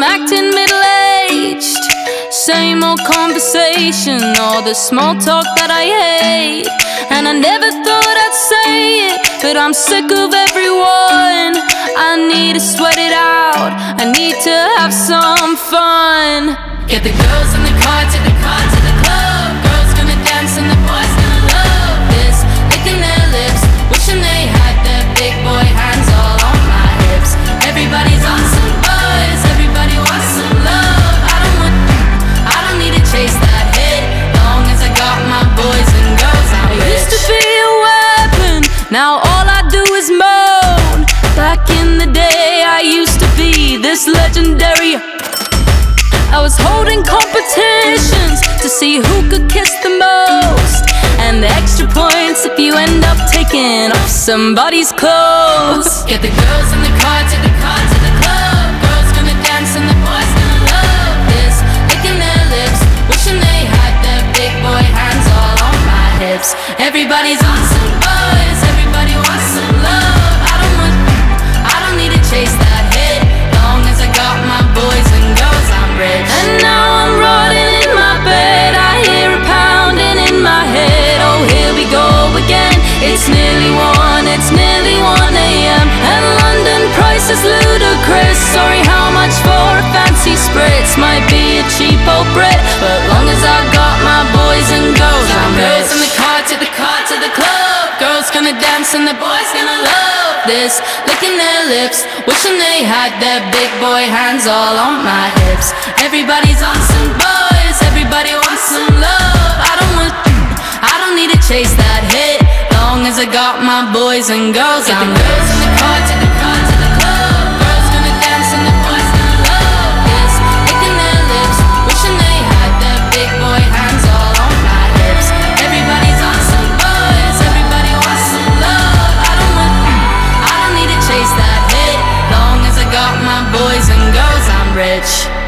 I'm acting middle-aged. Same old conversation, all the small talk that I hate. And I never thought I'd say it, but I'm sick of everyone. I need to sweat it out, I need to have some fun. Get the girls in the car to the club. Girls gonna dance and the boys gonna love this. Licking their lips, wishing they had their big boy hands all on my hips. Everybody's on some buzz, everybody wants some love. I don't need to chase that hit, long as I got my boys and girls, I'm rich. I used to be a weapon, now all I do is moan. Back in the day I used to be this legendary. I was holding competitions to see who could kiss the most, and the extra points if you end up taking off somebody's clothes. Get the girls in the car to the club. Girls gonna dance and the boys gonna love this. Licking their lips, wishing they had their big boy hands all on my hips. Everybody's on some buzz, everybody wants some love. I don't need to chase that hit, long as I got my boys and girls, I'm rich. And now I'm rotting in my bed, I hear a pounding in my head. Oh, here we go again, it's nearly 1 a.m. And London price is ludicrous. Sorry, how much for a fancy spritz? Might be a cheap old Brit, but long as I got my boys and girls, I'm rich. Girls in the car to the club. Girls gonna dance and the boys gonna love this. Licking their lips, wishing they had their big boy hands all on my hips. Everybody's on some buzz, everybody wants some love. I don't need to chase that hit, long as I got my boys and girls, I'm rich. Girls in the car to the club. Girls gonna dance and the boys gonna love this. Licking their lips, wishing they had their big boy hands all on my hips. Everybody's on some buzz, everybody wants some love. I don't need to chase that hit, long as I got my boys and girls, I'm rich.